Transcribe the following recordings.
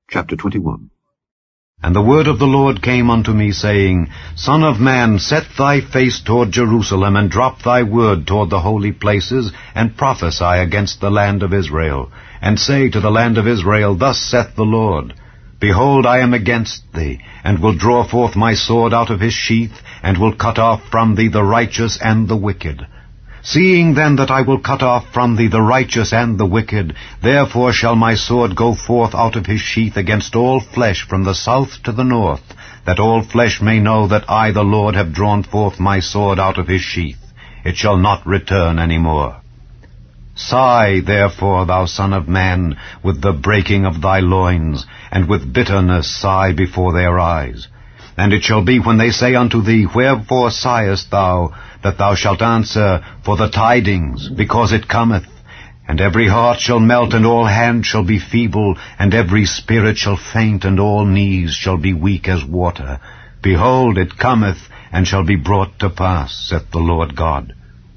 Chapter 21. And the word of the Lord came unto me, saying, Son of man, set thy face toward Jerusalem, and drop thy word toward the holy places, and prophesy against the land of Israel, and say to the land of Israel, Thus saith the Lord, Behold, I am against thee, and will draw forth my sword out of his sheath, and will cut off from thee the righteous and the wicked. Seeing then that I will cut off from thee the righteous and the wicked, therefore shall my sword go forth out of his sheath against all flesh from the south to the north, that all flesh may know that I the Lord have drawn forth my sword out of his sheath. It shall not return any more. Sigh, therefore, thou son of man, with the breaking of thy loins, and with bitterness sigh before their eyes. And it shall be when they say unto thee, Wherefore sighest thou? That thou shalt answer, For the tidings, because it cometh. And every heart shall melt, and all hands shall be feeble, and every spirit shall faint, and all knees shall be weak as water. Behold, it cometh, and shall be brought to pass, saith the Lord God.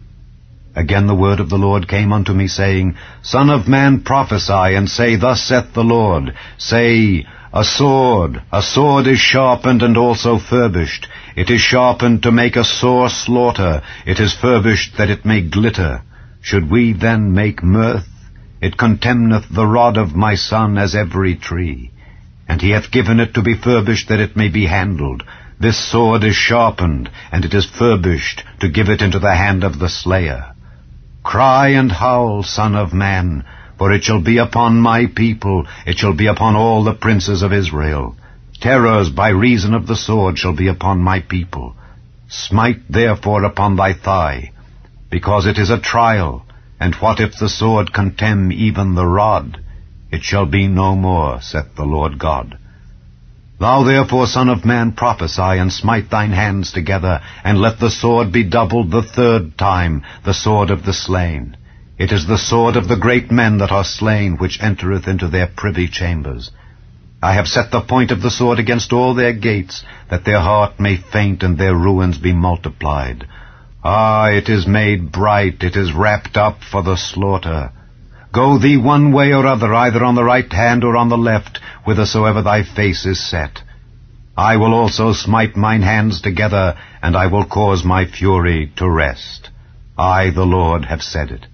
Again the word of the Lord came unto me, saying, Son of man, prophesy, and say, Thus saith the Lord. Say, a sword is sharpened and also furbished. It is sharpened to make a sore slaughter. It is furbished that it may glitter. Should we then make mirth? It contemneth the rod of my son as every tree. And he hath given it to be furbished that it may be handled. This sword is sharpened, and it is furbished to give it into the hand of the slayer. Cry and howl, son of man, for it shall be upon my people, it shall be upon all the princes of Israel. Terrors by reason of the sword shall be upon my people. Smite therefore upon thy thigh, because it is a trial. And what if the sword contemn even the rod? It shall be no more, saith the Lord God. Thou therefore, son of man, prophesy, and smite thine hands together, and let the sword be doubled the third time, the sword of the slain. It is the sword of the great men that are slain, which entereth into their privy chambers. I have set the point of the sword against all their gates, that their heart may faint, and their ruins be multiplied. Ah, it is made bright, it is wrapped up for the slaughter. Go thee one way or other, either on the right hand or on the left, whithersoever thy face is set. I will also smite mine hands together, and I will cause my fury to rest. I, the Lord, have said it.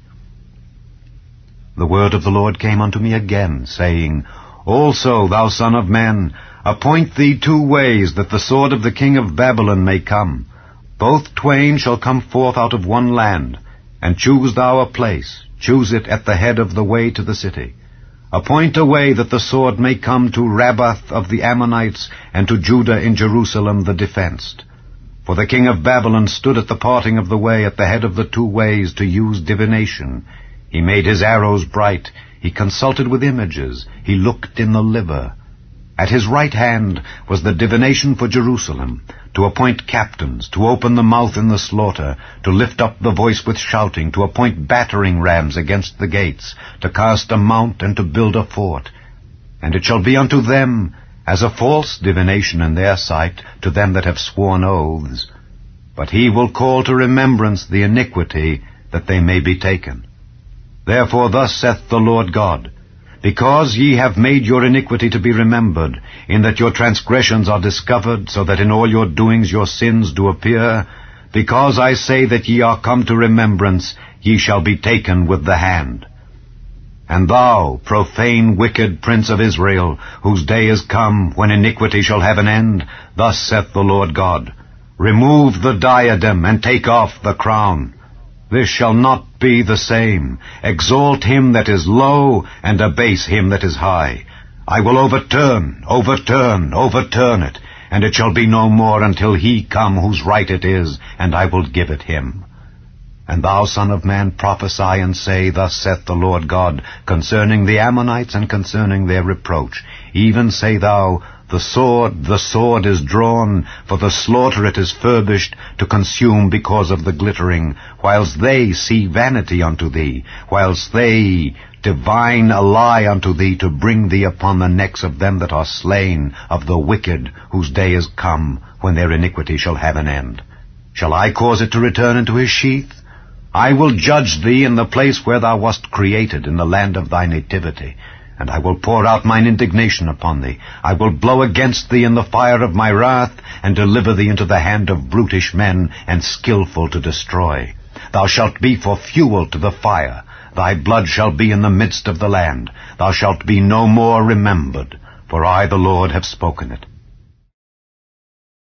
The word of the Lord came unto me again, saying, Also, thou son of man, appoint thee 2 ways, that the sword of the king of Babylon may come. Both twain shall come forth out of one land. And choose thou a place, choose it at the head of the way to the city. Appoint a way that the sword may come to Rabbath of the Ammonites, and to Judah in Jerusalem the defenced. For the king of Babylon stood at the parting of the way at the head of the 2 ways to use divination. He made his arrows bright. He consulted with images. He looked in the liver. At his right hand was the divination for Jerusalem, to appoint captains, to open the mouth in the slaughter, to lift up the voice with shouting, to appoint battering rams against the gates, to cast a mount and to build a fort. And it shall be unto them as a false divination in their sight, to them that have sworn oaths. But he will call to remembrance the iniquity, that they may be taken. Therefore thus saith the Lord God, Because ye have made your iniquity to be remembered, in that your transgressions are discovered, so that in all your doings your sins do appear, because I say that ye are come to remembrance, ye shall be taken with the hand. And thou, profane, wicked prince of Israel, whose day is come, when iniquity shall have an end, thus saith the Lord God, Remove the diadem, and take off the crown. This shall not be the same. Exalt him that is low, and abase him that is high. I will overturn it, and it shall be no more until he come whose right it is, and I will give it him. And thou, son of man, prophesy and say, Thus saith the Lord God, concerning the Ammonites and concerning their reproach. Even say thou, the sword is drawn, for the slaughter it is furbished, to consume because of the glittering, whilst they see vanity unto thee, whilst they divine a lie unto thee, to bring thee upon the necks of them that are slain, of the wicked, whose day is come, when their iniquity shall have an end. Shall I cause it to return into his sheath? I will judge thee in the place where thou wast created, in the land of thy nativity. And I will pour out mine indignation upon thee. I will blow against thee in the fire of my wrath, and deliver thee into the hand of brutish men, and skillful to destroy. Thou shalt be for fuel to the fire. Thy blood shall be in the midst of the land. Thou shalt be no more remembered, for I the Lord have spoken it.